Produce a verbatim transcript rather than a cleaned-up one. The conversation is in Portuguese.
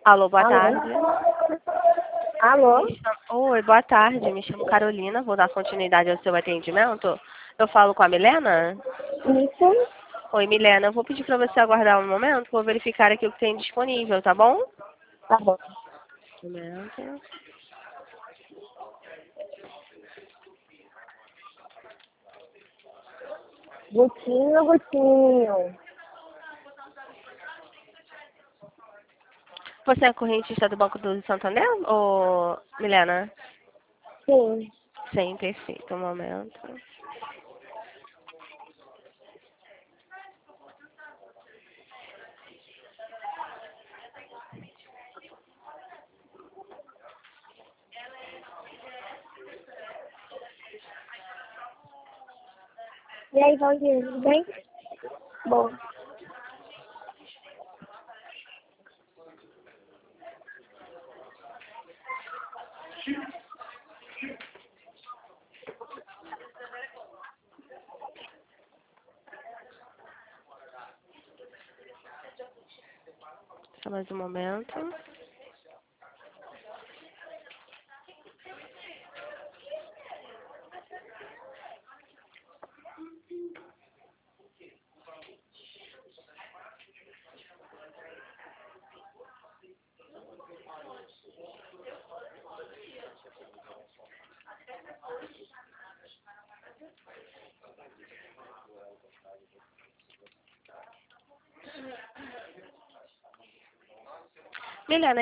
Alô, boa Alô? tarde. Alô? Me chamo- Oi, boa tarde. Me chamo Carolina. Vou dar continuidade ao seu atendimento. Eu falo com a Milena? Isso? Oi, Milena. Eu vou pedir para você aguardar um momento. Vou verificar aqui o que tem disponível, tá bom? Tá bom. Um momento. Gutinho, Gutinho. Você é correntista do Banco do Santander, ou Milena? Sim. Sim, perfeito. Um momento. E aí, Valdir, tudo bem? Bom. Só mais um momento. Milena,